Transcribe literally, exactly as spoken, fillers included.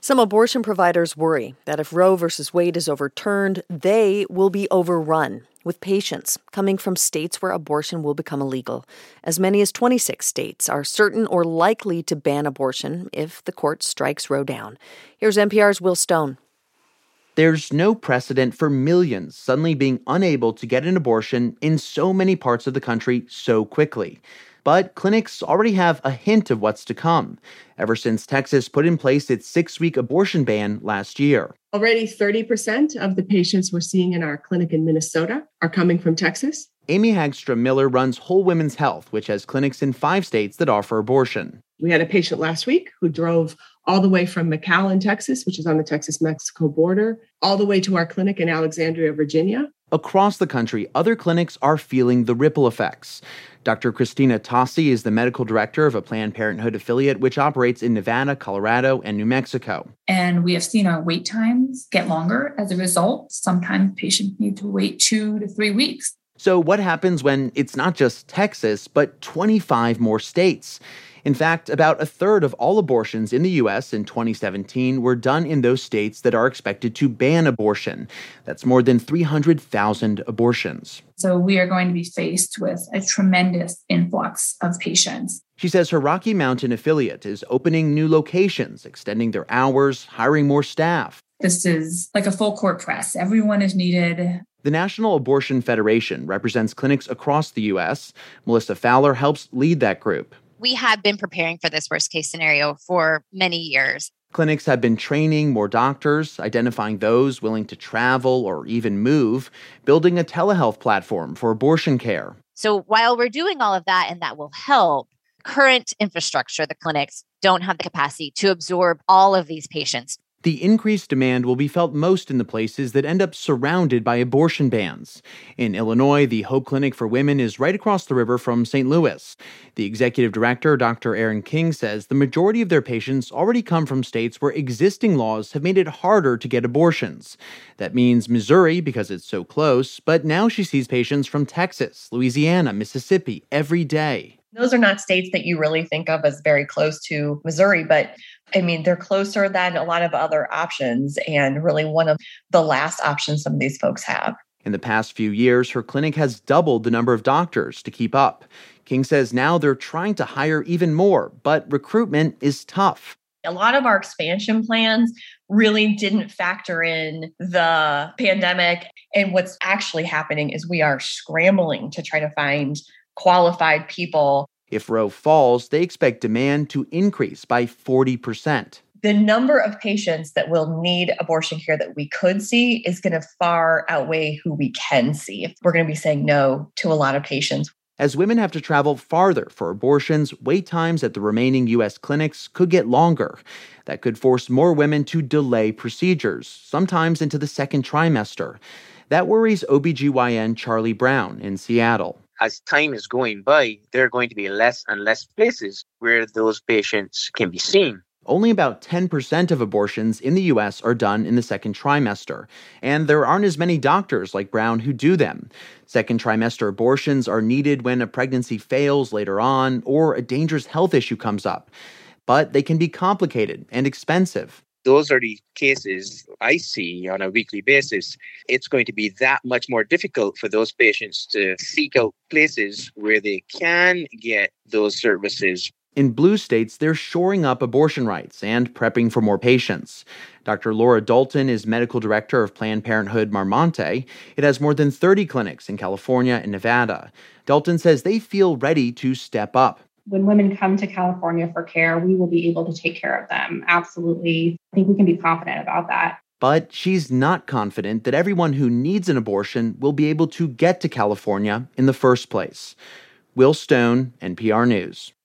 Some abortion providers worry that if Roe versus Wade is overturned, they will be overrun with patients coming from states where abortion will become illegal. As many as twenty-six states are certain or likely to ban abortion if the court strikes Roe down. Here's N P R's Will Stone. There's no precedent for millions suddenly being unable to get an abortion in so many parts of the country so quickly. But clinics already have a hint of what's to come, ever since Texas put in place its six-week abortion ban last year. Already thirty percent of the patients we're seeing in our clinic in Minnesota are coming from Texas. Amy Hagstrom Miller runs Whole Women's Health, which has clinics in five states that offer abortion. We had a patient last week who drove all the way from McAllen, Texas, which is on the Texas-Mexico border, all the way to our clinic in Alexandria, Virginia. Across the country, other clinics are feeling the ripple effects. Doctor Christina Tossi is the medical director of a Planned Parenthood affiliate, which operates in Nevada, Colorado, and New Mexico. And we have seen our wait times get longer as a result. Sometimes patients need to wait two to three weeks. So what happens when it's not just Texas, but twenty-five more states? In fact, about a third of all abortions in the U S in twenty seventeen were done in those states that are expected to ban abortion. That's more than three hundred thousand abortions. So we are going to be faced with a tremendous influx of patients. She says her Rocky Mountain affiliate is opening new locations, extending their hours, hiring more staff. This is like a full court press. Everyone is needed. The National Abortion Federation represents clinics across the U S. Melissa Fowler helps lead that group. We have been preparing for this worst case scenario for many years. Clinics have been training more doctors, identifying those willing to travel or even move, building a telehealth platform for abortion care. So while we're doing all of that, and that will help, current infrastructure, the clinics don't have the capacity to absorb all of these patients. The increased demand will be felt most in the places that end up surrounded by abortion bans. In Illinois, the Hope Clinic for Women is right across the river from Saint Louis. The executive director, Doctor Erin King, says the majority of their patients already come from states where existing laws have made it harder to get abortions. That means Missouri, because it's so close, but now she sees patients from Texas, Louisiana, Mississippi every day. Those are not states that you really think of as very close to Missouri, but I mean, they're closer than a lot of other options and really one of the last options some of these folks have. In the past few years, her clinic has doubled the number of doctors to keep up. King says now they're trying to hire even more, but recruitment is tough. A lot of our expansion plans really didn't factor in the pandemic. And what's actually happening is we are scrambling to try to find qualified people. If Roe falls, they expect demand to increase by forty percent. The number of patients that will need abortion care that we could see is going to far outweigh who we can see. We're going to be saying no to a lot of patients. As women have to travel farther for abortions, wait times at the remaining U S clinics could get longer. That could force more women to delay procedures, sometimes into the second trimester. That worries O B G Y N Charlie Brown in Seattle. As time is going by, there are going to be less and less places where those patients can be seen. Only about ten percent of abortions in the U S are done in the second trimester, and there aren't as many doctors like Brown who do them. Second trimester abortions are needed when a pregnancy fails later on or a dangerous health issue comes up. But they can be complicated and expensive. Those are the cases I see on a weekly basis. It's going to be that much more difficult for those patients to seek out places where they can get those services. In blue states, they're shoring up abortion rights and prepping for more patients. Doctor Laura Dalton is medical director of Planned Parenthood Marmonte. It has more than thirty clinics in California and Nevada. Dalton says they feel ready to step up. When women come to California for care, we will be able to take care of them. Absolutely. I think we can be confident about that. But she's not confident that everyone who needs an abortion will be able to get to California in the first place. Will Stone, N P R News.